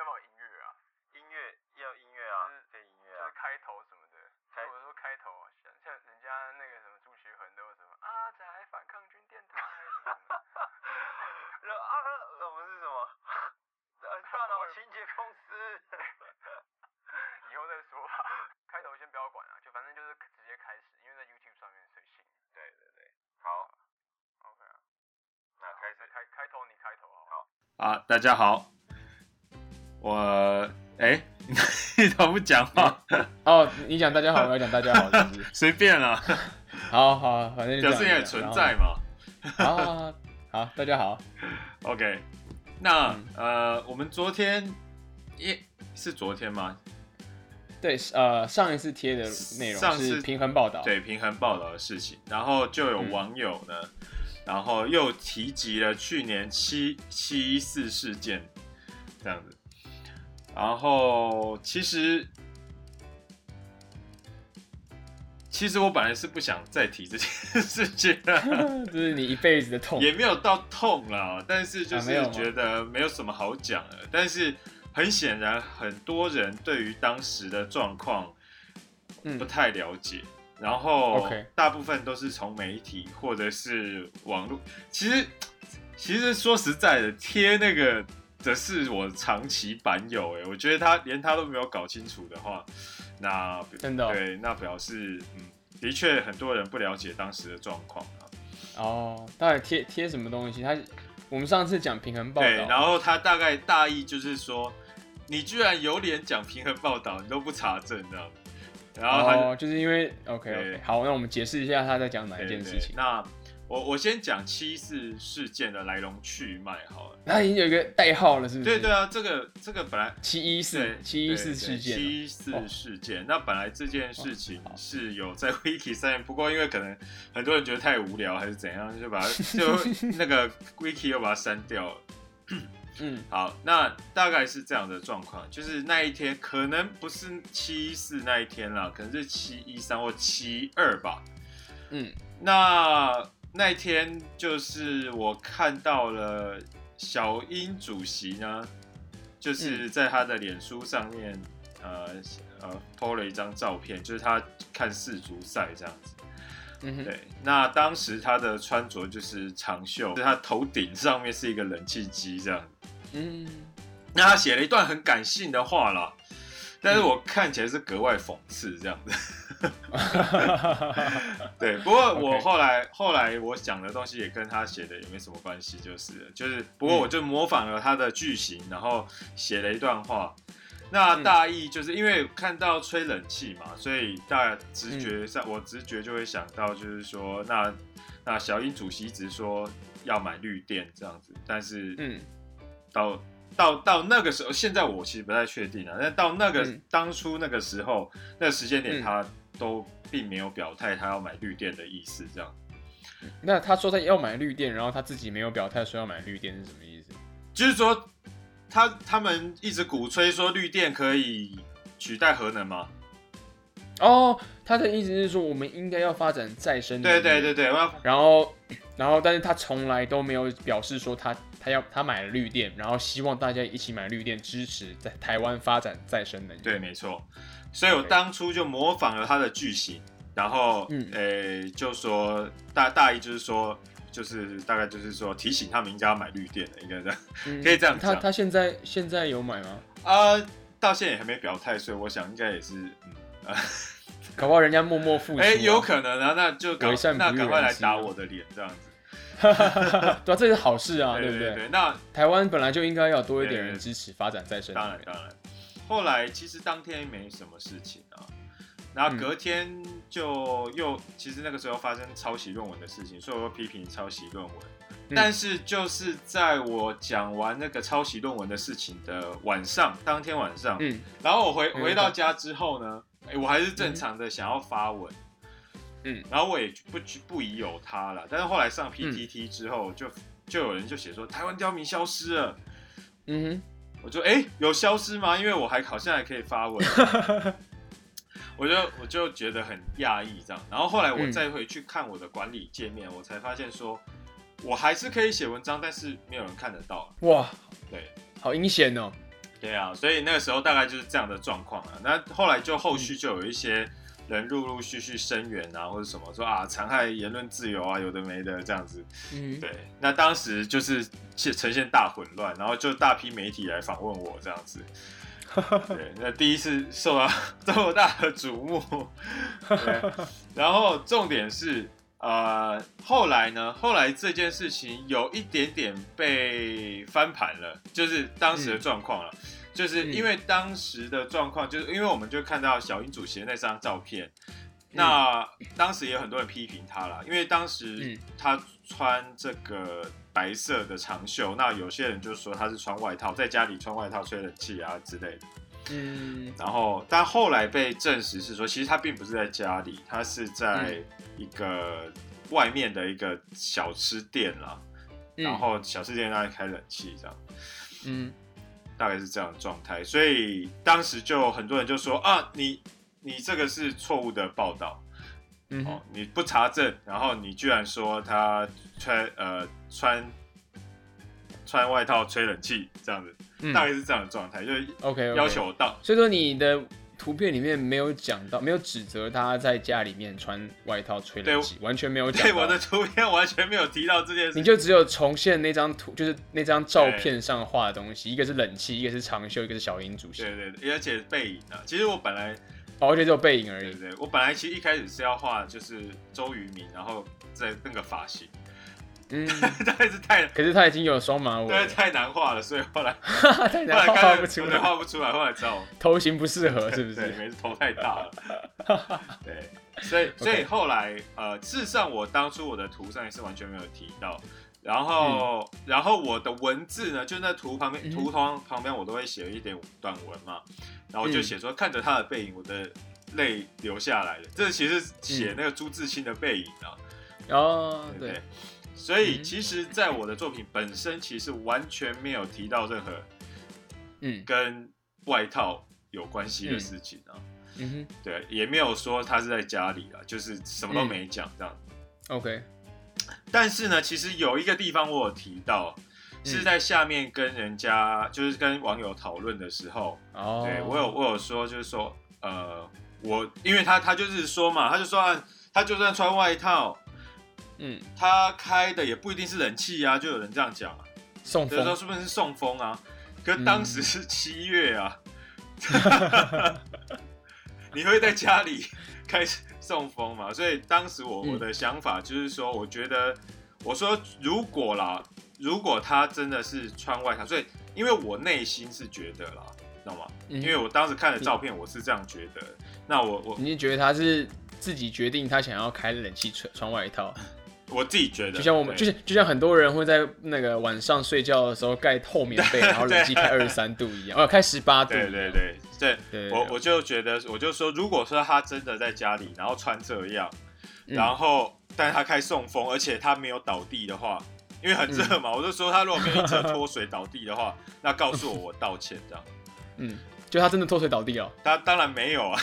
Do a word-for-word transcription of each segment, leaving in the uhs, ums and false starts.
没有音乐啊？ 音乐要音乐啊，可以音乐啊， 就是开头什么的。开我说开头，像像人家那个什么朱学恒都有什么阿仔反抗军电台什么什么。 然后啊，我们是什么？呃，大脑清洁公司。 以后再说吧，开头先不要管啊，就反正就是直接开始，因为在 YouTube 上面随性。 对对对，好 ，OK 啊， 那开始开开头你开头好。 好啊，大家好，我哎，你怎么不讲话？ 哦，你讲大家好，我要讲大家好，是不是？ 随便啦。 好好，反正就表示你也存在嘛。 好好好，好，大家好。 OK， 那、嗯、呃，我们昨天也是昨天吗？ 对，呃，上一次贴的内容是平衡报道， 对平衡报道的事情，然后就有网友呢，嗯、然后又提及了去年七七一四事件这样子，然后其实其实我本来是不想再提这件事情的， 这是你一辈子的痛， 也没有到痛啦，但是就是觉得没有什么好讲的，但是。很显然，很多人对于当时的状况不太了解，嗯、然后大部分都是从媒体或者是网络。其实，其实说实在的，贴那个的是我长期版友，哎，我觉得他连他都没有搞清楚的话，那真的、哦、 对，那表示嗯，的确很多人不了解当时的状况啊。 哦，到底贴贴什么东西？他我们上次讲平衡报道， 对，然后他大概大意就是说。你居然有脸讲平衡报道，你都不查证这样，然后他就、 哦、就是因为 OK OK 好，那我们解释一下他在讲哪一件事情。 对对那我我先讲七一四事件的来龙去脉好了。 它已经有一个代号了，是不是？ 对对啊，这个这个本来七一四七一四事件， 七一四事件。那本来这件事情是有在 Wiki 上面，不过因为可能很多人觉得太无聊还是怎样，就把它就那个 Wiki 又把它删掉了。嗯，好，那大概是这样的状况，就是那一天可能不是七一四那一天啦，可能是七一三或七二吧。嗯，那那一天就是我看到了小英主席呢，就是在他的脸书上面，呃呃 po 了一张照片，就是他看世足赛这样子。嗯、对，那当时他的穿着就是长袖，就是他头顶上面是一个冷气机这样。嗯，那他写了一段很感性的话啦，但是我看起来是格外讽刺这样子。对，不过我后来、okay. 后来我讲的东西也跟他写的也没什么关系，就是就是不过我就模仿了他的句型，然后写了一段话。那大意就是因为看到吹冷气嘛，所以大直觉上、嗯、我直觉就会想到就是说，那那小英主席一直说要买绿电这样子，但是嗯。到到到那个时候，现在我其实不太确定啊。但到那个、嗯、当初那个时候，那个时间点，他都并没有表态他要买绿电的意思，这样。 那他说他要买绿电，然后他自己没有表态说要买绿电是什么意思？ 就是说，他他们一直鼓吹说绿电可以取代核能吗？ 哦，他的意思是说我们应该要发展再生能源。 对对对对， 然后然后，但是他从来都没有表示说他。他要他买了绿电，然后希望大家一起买绿电，支持在台湾发展再生能源。 对，没错。所以我当初就模仿了他的句型，然后，嗯，诶，就说大大意就是说，就是大概就是说提醒他们应该要买绿电的，应该这样，嗯、可以这样讲。 他他现在现在有买吗？ 啊、呃，到现在也还没表态，所以我想应该也是，嗯，呃、 搞不好人家默默付出、啊。 哎、欸，有可能啊，那就赶那赶快来打我的脸这样子。 对啊，这是好事啊，对不对？ 对对对，那台湾本来就应该要多一点人支持发展再生能源。 当然当然，后来其实当天没什么事情啊，然后隔天就又、嗯、其实那个时候发生抄袭论文的事情，所以我又批评抄袭论文、嗯。但是就是在我讲完那个抄袭论文的事情的晚上，当天晚上，嗯，然后我回回到家之后呢，欸、我还是正常的想要发文。嗯，然后我也不不疑有他了，但是后来上 P T T 之后就，就、嗯、就有人就写说台湾刁民消失了，嗯哼，我就哎、欸、有消失吗？因为我还好像还可以发文，我就我就觉得很讶异这样，然后后来我再回去看我的管理界面，嗯、我才发现说我还是可以写文章，但是没有人看得到。 哇， 对， 好阴险哦。 对啊，所以那个时候大概就是这样的状况啊。那后来就后续就有一些人陆陆续续声援啊，或者什么说啊残害言论自由啊，有的没的这样子。嗯，对。那当时就是呈现大混乱，然后就大批媒体来访问我这样子。对，那第一次受到这么大的瞩目。对，然后重点是。呃，后来呢？后来这件事情有一点点被翻盘了，就是当时的状况了。嗯、就是因为当时的状况，就是因为我们就看到小英主席的那张照片，嗯、那当时也有很多人批评他啦，因为当时他穿这个白色的长袖，那有些人就说他是穿外套，在家里穿外套吹冷气啊之类的。嗯，然后但后来被证实是说，其实他并不是在家里，他是在一个外面的一个小吃店啦，嗯、然后小吃店那里开冷气这样，嗯，大概是这样的状态，所以当时就很多人就说啊，你你这个是错误的报道，嗯、哦，你不查证，然后你居然说他穿呃穿穿外套吹冷气这样子。嗯、大概是这样的状态，就是 OK 要求我到。 所以说你的图片里面没有讲到，没有指责他在家里面穿外套吹冷气，完全没有讲到。 对，我的图片完全没有提到这件事。 你就只有重现那张图，就是那张照片上画的东西，一个是冷气，一个是长袖，一个是小英主席。 对对对，而且背影啊，其实我本来哦，而且只有背影而已。 对对，我本来其实一开始是要画就是周渝民，然后在那个发型。嗯，但是太， 可是他已经有双马尾， 对，太难画了，所以后来太难画不出来， 画不出来，后来知道头型不适合，是不是？ 对，没事，头太大了。对，所以所以后来呃，事实上我当初我的图上也是完全没有提到，然后、嗯、然后我的文字呢，就那图旁边，图旁旁边我都会写一点短文嘛，然后我就写说、嗯、看着他的背影，我的泪流下来了。这其实写那个朱自清的背影啊。 哦，对。 对，所以其实，在我的作品本身，其实完全没有提到任何，嗯，跟外套有关系的事情啊。嗯哼，对，也没有说他是在家里啊，就是什么都没讲这样。 嗯、OK。 但是呢，其实有一个地方我有提到，是在下面跟人家，就是跟网友讨论的时候，哦，对我有我有说，就是说，呃，我因为他他就是说嘛，他就说、啊、他就算穿外套。嗯，他开的也不一定是冷气啊，就有人这样讲啊， 送风， 有时候是不是送风啊？可是当时是七月啊，嗯、你会在家里开送风嘛？所以当时我我的想法就是说，我觉得我说如果啦，如果他真的是穿外套，所以因为我内心是觉得啦，知道吗？嗯、因为我当时看的照片，我是这样觉得。那我我你觉得他是自己决定他想要开冷气穿外套？ 我自己觉得， 就像我们，就是就像很多人会在那个晚上睡觉的时候盖厚棉被，然后冷气开二十三度一样，哦，开十八度。 对对对对，对我我就觉得，我就说，如果说他真的在家里，然后穿这样，然后、嗯、但是他开送风，而且他没有倒地的话，因为很热嘛，嗯、我就说他如果没有一侧脱水倒地的话，那告诉我我道歉这样。 嗯，就他真的脱水倒地了？ 他当然没有啊。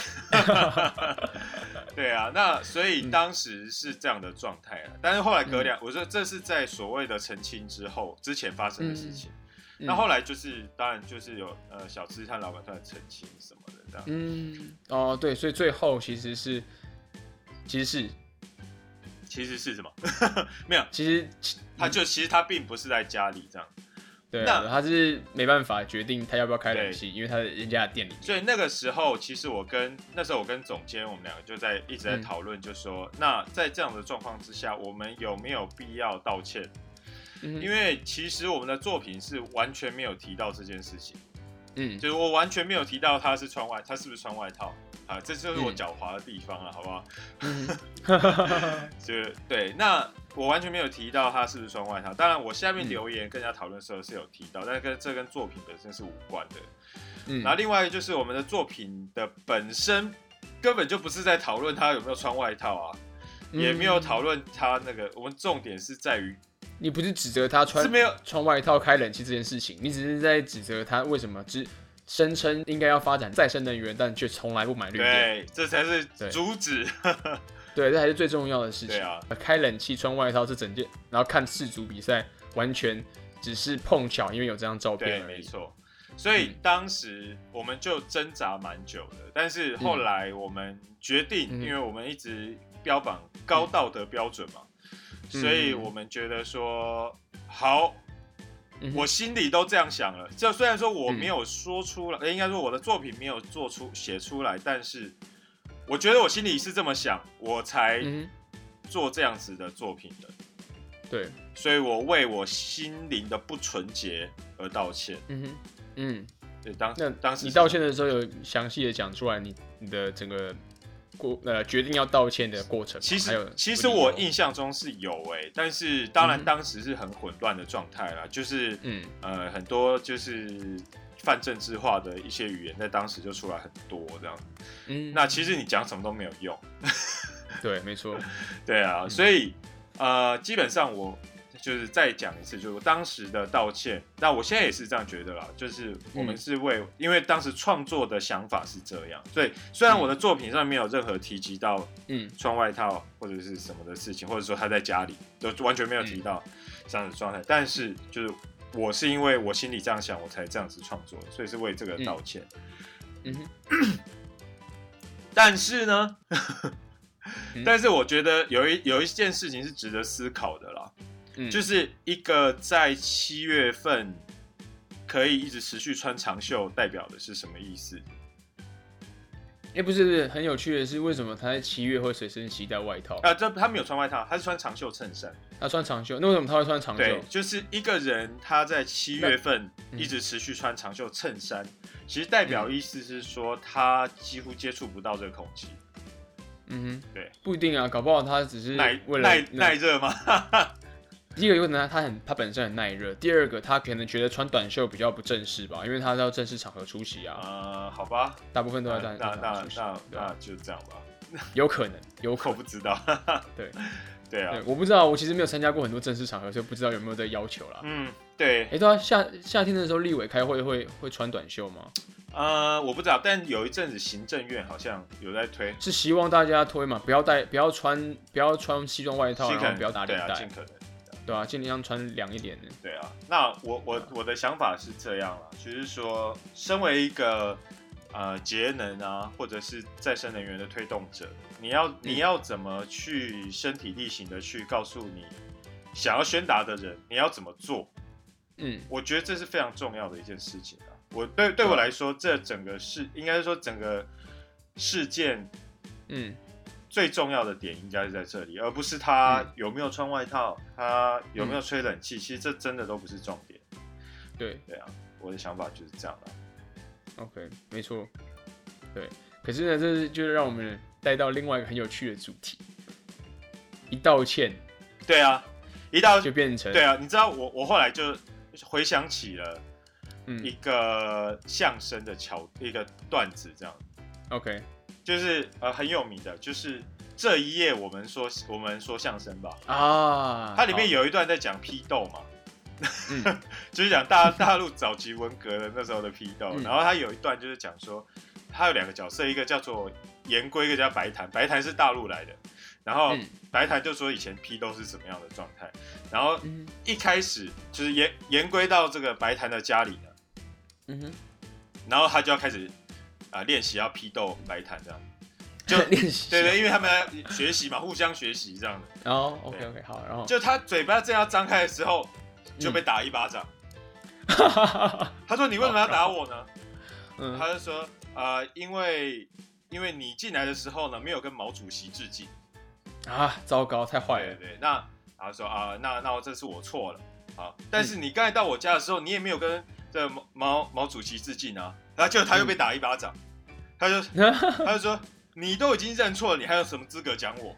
对啊，那所以当时是这样的状态啊，但是后来隔两，嗯、我说这是在所谓的澄清之后之前发生的事情。嗯、那后来就是当然就是有呃小吃摊老板出来澄清什么的这样。 嗯，哦对，所以最后其实是其实是其实是什么？没有， 其实他就其实他并不是在家里这样。 对，他是没办法决定他要不要开冷气，因为他在人家的店里。 所以那个时候，其实我跟那时候我跟总监，我们两个就在一直在讨论，就说、嗯，那在这样的状况之下，我们有没有必要道歉？嗯、因为其实我们的作品是完全没有提到这件事情。嗯，就是我完全没有提到他是穿外，他是不是穿外套啊？这就是我狡猾的地方了，嗯、好不好？嗯，就对，那。我完全没有提到他是不是穿外套，当然我下面留言跟人家讨论的时候是有提到，嗯、但是跟这跟作品本身是无关的。嗯，然后另外就是我们的作品的本身根本就不是在讨论他有没有穿外套啊，嗯、也没有讨论他那个，我们重点是在于， 你不是指责他穿是没有穿外套开冷气这件事情，你只是在指责他为什么只声称应该要发展再生能源，但却从来不买绿电， 对，这才是主旨。 对，这才是最重要的事情。 对啊， 开冷气、穿外套是整件，然后看世足比赛，完全只是碰巧，因为有这张照片而已。 对，没错。 所以当时我们就挣扎蛮久的，但是后来我们决定， 嗯、 因为我们一直标榜高道德标准嘛，嗯、所以我们觉得说好。嗯、我心里都这样想了，就虽然说我没有说出来，嗯、应该说我的作品没有做出写出来，但是我觉得我心里是这么想，我才做这样子的作品的。 对， 所以我为我心灵的不纯洁而道歉。 嗯哼，嗯， 对，当那当时你道歉的时候有详细的讲出来你你的整个过呃决定要道歉的过程吗？ 其实还有其实我印象中是有哎、欸，但是当然当时是很混乱的状态啦，嗯、就是嗯呃很多就是泛政治化的一些语言在当时就出来很多这样。嗯，那其实你讲什么都没有用。 对，没错。 对啊，嗯、所以呃基本上我。就是再讲一次，就是我当时的道歉。那我现在也是这样觉得啦，就是我们是为，嗯、因为当时创作的想法是这样，所以虽然我的作品上没有任何提及到，嗯，穿外套或者是什么的事情，或者说他在家里都完全没有提到这样的状态，嗯、但是就是我是因为我心里这样想，我才这样子创作，所以是为这个道歉。嗯哼，但是呢，但是我觉得有一有一件事情是值得思考的啦。嗯、就是一个在七月份可以一直持续穿长袖，代表的是什么意思？ 哎、欸，不是不是，很有趣的是，为什么他在七月会随身携带外套？ 啊，这他没有穿外套，他是穿长袖衬衫。 他穿长袖，那为什么他会穿长袖？ 对，就是一个人他在七月份一直持续穿长袖衬衫，嗯、其实代表意思是说他几乎接触不到这个空气。 嗯哼， 对， 不一定啊，搞不好他只是耐为了耐耐热吗？ 第一个有可能他很他本身很耐热，第二个他可能觉得穿短袖比较不正式吧，因为他到正式场合出席啊。 呃，好吧， 大部分都在那那那那那就这样吧。 有可能，有可能我不知道。 对对啊对，我不知道，我其实没有参加过很多正式场合，所以不知道有没有这要求啦。 嗯，对。 哎、欸，对啊，夏夏天的时候，立委开会会会穿短袖吗？ 呃，我不知道，但有一阵子行政院好像有在推， 是希望大家推嘛，不要带不要穿不要穿西装外套，然后不要打领带， 尽可能。 对啊，尽量穿凉一点的。 对啊，那我我我的想法是这样啦，就是说，身为一个呃节能啊，或者是再生能源的推动者，你要你要怎么去身体力行的去告诉你想要宣达的人，你要怎么做？嗯，我觉得这是非常重要的一件事情啊。我对对我来说，这整个事应该是说整个事件，嗯。最重要的点应该是在这里，而不是他有没有穿外套，他有没有吹冷气。嗯、其实这真的都不是重点。 对对啊，我的想法就是这样的。 OK， 没错。对，可是呢，这就让我们带到另外一个很有趣的主题。一道歉， 对啊，一道就变成对啊。你知道我我后来就回想起了一个相声的桥、嗯、一个段子，这样。 OK。 就是呃很有名的，就是这一页我们说我们说相声吧啊， 它里面有一段在讲批斗嘛，嗯、就是讲大大陆早期文革的那时候的批斗，嗯、然后他有一段就是讲说，他有两个角色，一个叫做严龟，一个叫白檀，白檀是大陆来的，然后白檀就说以前批斗是什么样的状态，然后一开始就是严严龟到这个白檀的家里了，嗯哼，然后他就要开始。啊，练习要批斗白檀这样，就练习， 对对，因为他们在学习嘛，互相学习这样的。 哦 ，OK OK， 好，然后就他嘴巴正要张开的时候，就被打一巴掌。嗯、他说：“你为什么要打我呢？”嗯、他就说：“呃，因为因为你进来的时候呢，没有跟毛主席致敬。” 啊，糟糕，太坏了。 对对，那然后说啊，那那这是我错了啊，但是你刚才到我家的时候，你也没有跟这毛毛毛主席致敬啊。然后结果他又被打一巴掌，嗯、他就他就说：“你都已经认错了，你还有什么资格讲我？”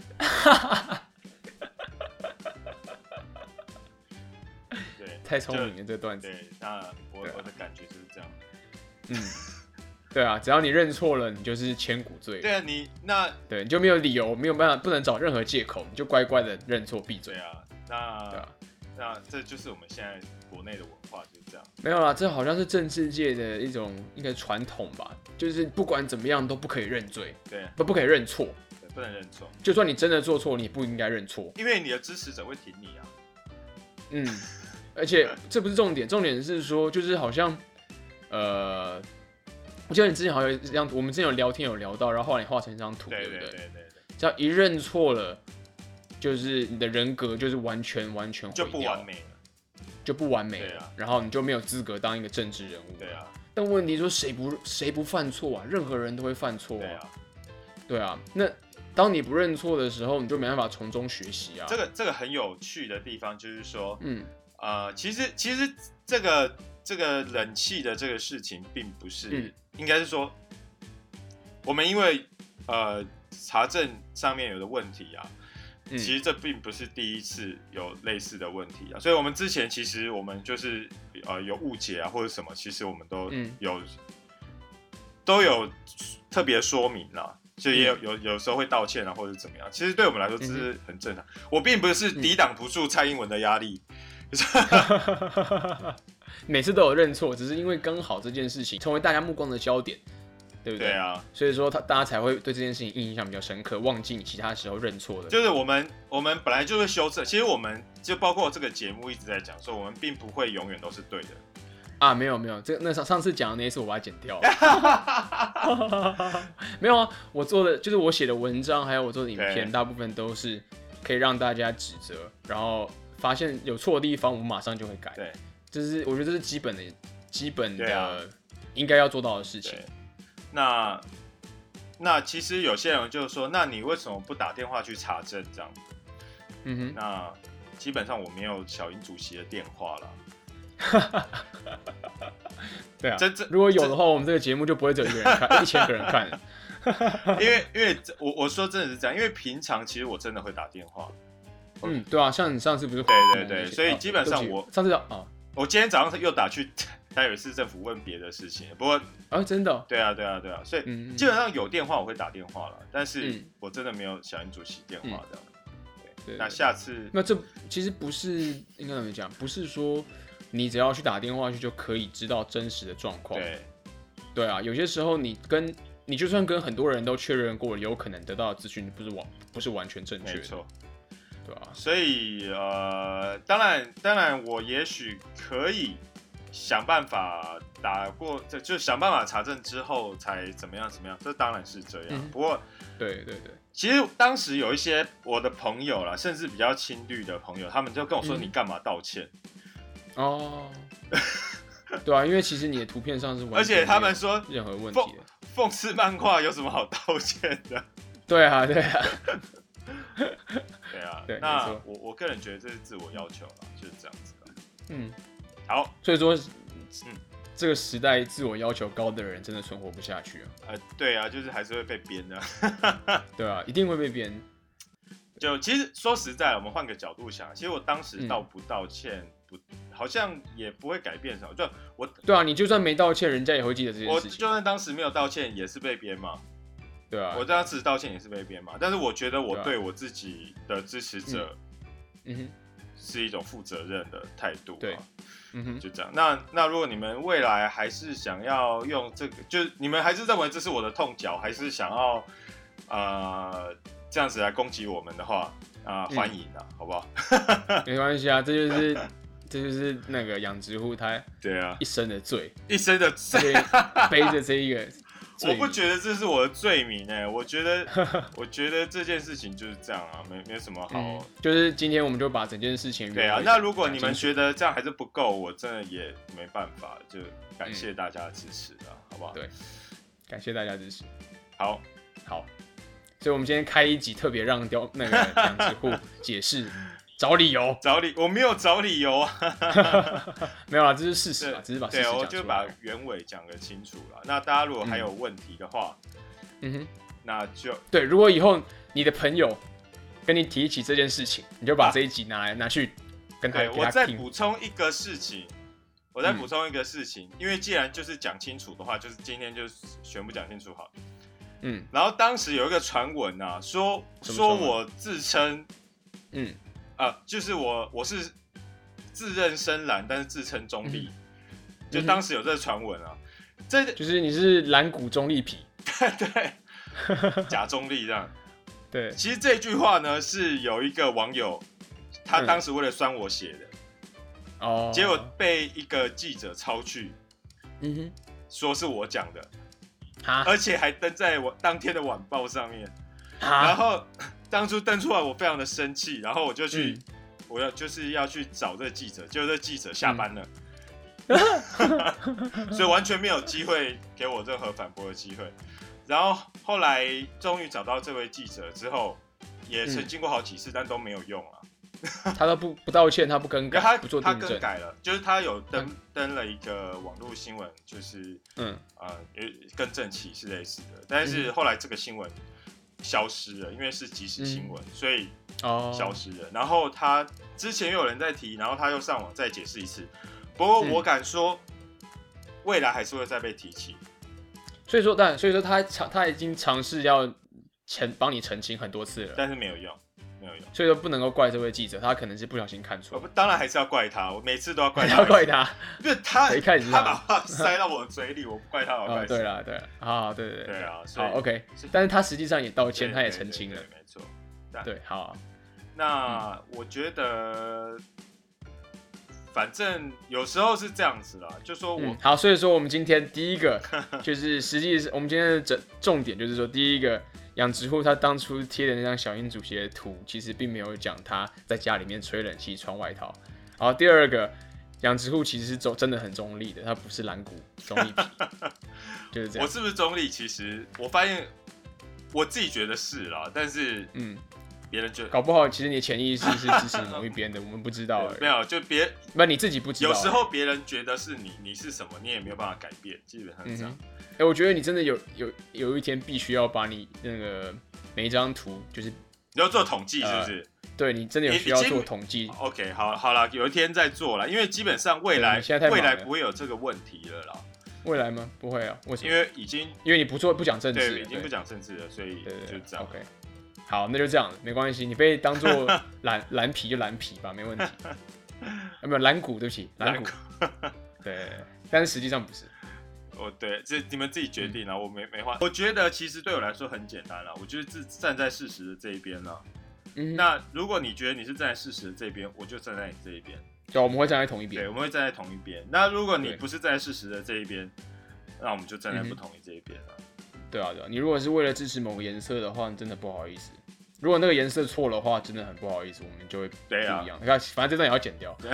对， 太聪明了这段子。 对，那我、啊、我的感觉就是这样。 嗯，对啊，只要你认错了，你就是千古罪。 对啊，你那对你就没有理由，没有办法，不能找任何借口，你就乖乖的认错闭嘴。 对啊，那对啊，那这就是我们现在国内的文化就是这样。 没有啦，这好像是政治界的一种一个传统吧，就是不管怎么样都不可以认罪， 对， 不不可以认错， 对，不能认错。 就算你真的做错，你也不应该认错， 因为你的支持者会挺你啊。 嗯，而且这不是重点，重点是说，就是好像呃，我记得你之前好像有一张，我们之前有聊天有聊到，然后后来你画成一张图， 对不对？ 对对对对， 只要一认错了，就是你的人格就是完全完全毁掉就不完美了， 就不完美了， 啊、 然后你就没有资格当一个政治人物。 对啊。 但问题说谁不谁不犯错啊？任何人都会犯错啊。 对啊。 对啊，那当你不认错的时候，你就没办法从中学习啊。 这个这个很有趣的地方就是说， 嗯， 呃，其实其实这个这个冷气的这个事情，并不是，嗯、应该是说，我们因为呃查证上面有的问题啊，嗯、其实这并不是第一次有类似的问题啊，所以我们之前其实我们就是呃有误解啊或者什么，其实我们都有、嗯、都有特别说明啦。就也有有有时候会道歉啊，或者怎么样，其实对我们来说这是很正常。嗯、我并不是抵挡不住蔡英文的压力， 嗯、每次都有认错，只是因为刚好这件事情成为大家目光的焦点，对不对？ 对啊， 所以说他大家才会对这件事情印象比较深刻，忘记你其他时候认错的。 就是我们我们本来就会修正，其实我们就包括这个节目一直在讲说，我们并不会永远都是对的。 啊，没有没有，这那上上次讲的那一次我把它剪掉了。没有啊，我做的就是我写的文章，还有我做的影片，大部分都是可以让大家指责，然后发现有错的地方，我们马上就会改。 对， 就是我觉得这是基本的、基本的、 啊、 应该要做到的事情。 那那其实有些人就是说，那你为什么不打电话去查证这样？ 嗯哼， 那基本上我没有小英主席的电话了。 对啊，如果有的话，我们这个节目就不会只有一个人看，一千个人看。 因为因为我我说真的是这样，因为平常其实我真的会打电话。 嗯，对啊，像你上次不是？ 对对对，所以基本上我、 哦、上次啊， 我今天早上又打去台北市政府问别的事情，不过啊，真的、哦？ 对啊对啊对啊，所以基本上有电话我会打电话了，但是我真的没有小英主席电话的。嗯、对，那下次那这其实不是应该怎么讲？不是说。你只要去打电话去就可以知道真实的状况。 对， 对啊，有些时候你跟你就算跟很多人都确认过，有可能得到的资讯不是完不是完全正确的。 没错， 对啊。 所以呃，当然当然，我也许可以想办法打过，就就想办法查证之后才怎么样怎么样，这当然是这样。嗯、不过， 对对对， 其实当时有一些我的朋友啦，甚至比较亲绿的朋友，他们就跟我说：“嗯、你干嘛道歉？” 哦，对啊，因为其实你的图片上是完全， 而且他们说任何问题的， 讽刺漫画有什么好道歉的？ 对啊，对啊， 对啊，对，那我我个人觉得这是自我要求啦，就是这样子的。嗯，好， 所以说，嗯，这个时代自我要求高的人真的存活不下去啊。 呃，对啊，就是还是会被编的。 对啊，一定会被编。 就其实说实在，我们换个角度想，其实我当时道不道歉，嗯、不好像也不会改变什么。就我对啊，你就算没道歉，人家也会记得这件事情。 我就算当时没有道歉，也是被编嘛。 对啊， 我当时道歉也是被编嘛。但是我觉得我对我自己的支持者，嗯哼，是一种负责任的态度、啊。对，嗯哼，就这样。那那如果你们未来还是想要用这个，就是你们还是认为这是我的痛脚，还是想要呃。这样子来攻击我们的话，啊、呃，欢迎啊，嗯、好不好？ 没关系啊，这就是这就是那个养殖户他对啊一生的罪， 一生的罪， 背着这一个。 我不觉得这是我的罪名哎、欸，我觉得我觉得这件事情就是这样啊，没没什么好、嗯。 就是今天我们就把整件事情对啊，那如果你们觉得这样还是不够，我真的也没办法，就感谢大家的支持啊，好不好？ 对，感谢大家支持。 好， 好。所以，我们今天开一集特别让雕那个养殖户解释，找理由， 找理，我没有找理由啊， 没有啦，这是事实啊，只是把事实讲出来。 对，我就把原委讲个清楚了。那大家如果还有问题的话，嗯哼，那就对。如果以后你的朋友跟你提起这件事情，你就把这一集拿来、啊、拿去跟他。 对，我再补充一个事情，我再补充一个事情，嗯、因为既然就是讲清楚的话，就是今天就全部讲清楚好了。嗯，然后当时有一个传闻啊，说说我自称，嗯，啊，就是我我是自认深蓝，但是自称中立，嗯、就当时有这个传闻啊，这就是你是蓝骨中立皮， 对对，假中立这样， 对。 其实这句话呢是有一个网友，他当时为了酸我写的，哦、嗯，结果被一个记者抄去，嗯哼。 说是我讲的， 啊， 而且还登在我当天的晚报上面。 啊然后当初登出来，我非常的生气，然后我就去， 嗯我要就是要去找这个记者，结果这记者下班了， 嗯、 所以完全没有机会给我任何反驳的机会。然后后来终于找到这位记者之后，也曾经过好几次，嗯、但都没有用啊。 他都不不道歉，他不更改， 他不做他订正， 更改了，就是他有登、嗯、登了一个网络新闻，就是嗯呃跟正启是类似的，但是后来这个新闻消失了，因为是即时新闻，嗯、所以消失了。哦、然后他之前又有人在提，然后他又上网再解释一次。不过我敢说，嗯、未来还是会再被提起。 所以说，但所以说他他已经尝试要澄帮你澄清很多次了， 但是没有用。没有用， 所以说不能够怪这位记者，他可能是不小心看错。 当然还是要怪他，我每次都要怪他。 要怪他， 因为他一开始他把话塞到我嘴里，我不怪他，我怪。 哦，对了，对了，啊，对对对对啊， 好 OK， 但是他实际上也道歉，他也澄清了， 没错。 对，好、啊。 那、嗯、我觉得，反正有时候是这样子啦，就说我、 嗯、好，所以说我们今天第一个就是实际是我们今天的重点就是说第一个。养殖户他当初贴的那张小英主席的图，其实并没有讲他在家里面吹冷气、穿外套。然后第二个，养殖户其实是中真的很中立的，他不是蓝股中立皮，就是这样。 我是不是中立？其实我发现我自己觉得是啦，但是嗯，别人觉得搞不好其实你潜意识是支持某一边的，我们不知道而已。 没有，就别不你自己不知道。 有时候别人觉得是你，你是什么，你也没有办法改变，基本上是这样。 嗯哎、欸，我觉得你真的有有有一天必须要把你那个每一张图，就是你要做统计，是不是？ 呃、对你真的有需要做统计。 OK， 好，好啦，有一天再做啦，因为基本上未来未来不会有这个问题了啦。 未来吗？不会啊，为什么？ 因为已经因为你不做不讲政治， 对，已经不讲政治了，所以就这样。 OK， 好，那就这样，没关系，你被当做蓝蓝皮就蓝皮吧，没问题。啊，没有蓝股，对不起，蓝股。对，但是实际上不是。 哦，对，这你们自己决定啦，嗯、我没没话。我觉得其实对我来说很简单啦，我就是站在事实的这一边啦。嗯，那如果你觉得你是站在事实的这一边，我就站在你这一边。 对，我们会站在同一边。 对，我们会站在同一边。那如果你不是站在事实的这一边，那我们就站在不同意这一边了。 对啊，对啊，你如果是为了支持某个颜色的话，真的不好意思。如果那个颜色错的话，真的很不好意思，我们就会不一样。你看、啊，反正这段也要剪掉。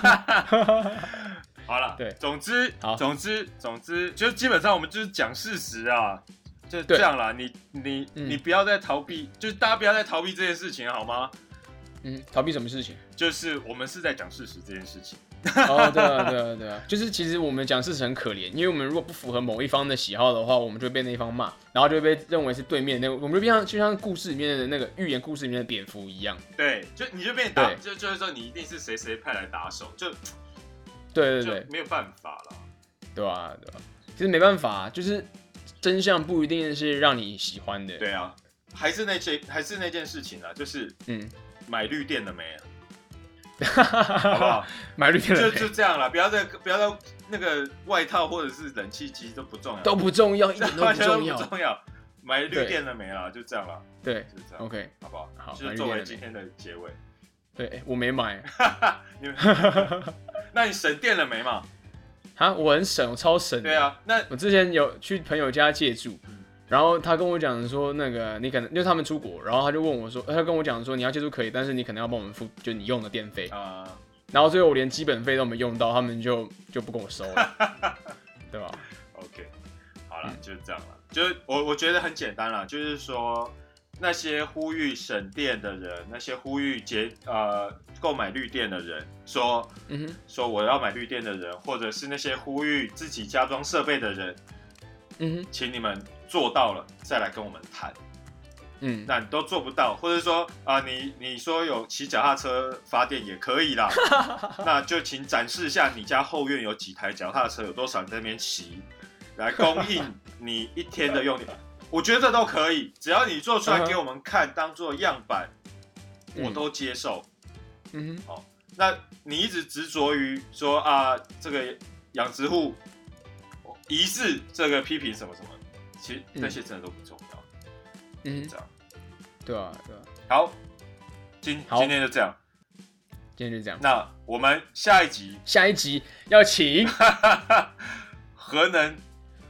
好了， 对， 总之，总之，总之，就基本上我们就是讲事实啊，就这样啦。你你、嗯、你不要再逃避，就是大家不要再逃避这件事情，好吗？ 嗯，逃避什么事情？ 就是我们是在讲事实这件事情。 哦，对啊，对啊，对啊，就是其实我们讲事实很可怜，因为我们如果不符合某一方的喜好的话，我们就会被那一方骂，然后就会被认为是对面那个，我们就变像就像故事里面的那个寓言故事里面的蝙蝠一样。 对，就你就变打，就就是说你一定是谁谁派来打手，就。 对对对， 没有办法了， 对吧、啊？对吧、啊？其实没办法，就是真相不一定是让你喜欢的。 对啊，还是那件还是那件事情啊，就是嗯，买绿电了没啊？好不好？ 买绿电了没？ 就就这样了，不要再不要再那个外套或者是冷气机都不重要， 都不重要，一点都不重要， 不重要。买绿电了没啦？就这样了。 对， 就这样。 OK， 好不好？ 好， 就是作为今天的结尾。 对，我没买。 你那你省电了没嘛？ 啊，我很省，我超省的。 对啊，那我之前有去朋友家借住，嗯、然后他跟我讲说，那个你可能因为他们出国，然后他就问我说，他跟我讲说你要借住可以，但是你可能要帮我们付，就你用的电费啊。呃、然后最后我连基本费都没用到，他们就就不跟我收了，对吧 ？OK， 好了，嗯、就是这样了。就是我我觉得很简单啦，就是说。那些呼吁省电的人，那些呼吁节呃购买绿电的人，说，嗯、说我要买绿电的人，或者是那些呼吁自己加装设备的人，嗯、请你们做到了再来跟我们谈。嗯，那你都做不到，或者说啊、呃，你你说有骑脚踏车发电也可以啦，那就请展示一下你家后院有几台脚踏车，有多少人在那边骑，来供应你一天的用电。我觉得这都可以，只要你做出来给我们看，当做样板，嗯、我都接受。嗯哼，好，那你一直执着于说啊，这个养殖户疑似这个批评什么什么，其实那些真的都不重要。嗯，这样， 对啊，对啊。 好，今今天就这样， 今天就这样。 那我们下一集， 下一集要请核能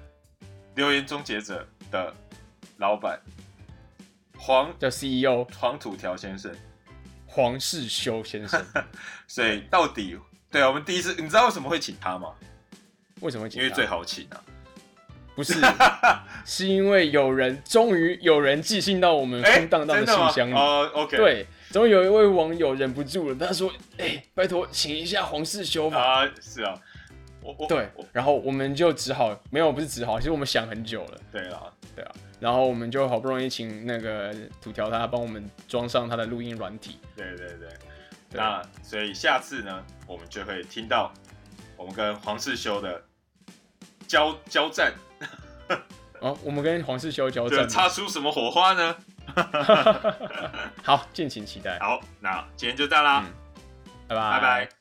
留言终结者的老板黄叫 C E O 黄土条先生， 黄世修先生。 所以到底对啊，我们第一次，你知道为什么会请他吗？ 为什么会请他？ 因为最好请啊。 不是，是因为有人终于有人寄信到我们空荡荡的信箱里。 哦、uh, ，OK。 对，终于有一位网友忍不住了，他说：“哎、欸，拜托，请一下黄世修吧。” 啊，是啊。我我对，然后我们就只好没有，不是只好，其实我们想很久了。 对啦， 对啊，然后我们就好不容易请那个土条他帮我们装上他的录音软体。 对对 对, 對，那所以下次呢，我们就会听到我们跟黄世修的交交战。 哦，我们跟黄世修交战， 擦出什么火花呢？ 好，敬请期待。 好，那今天就这样啦， 嗯、拜拜拜拜。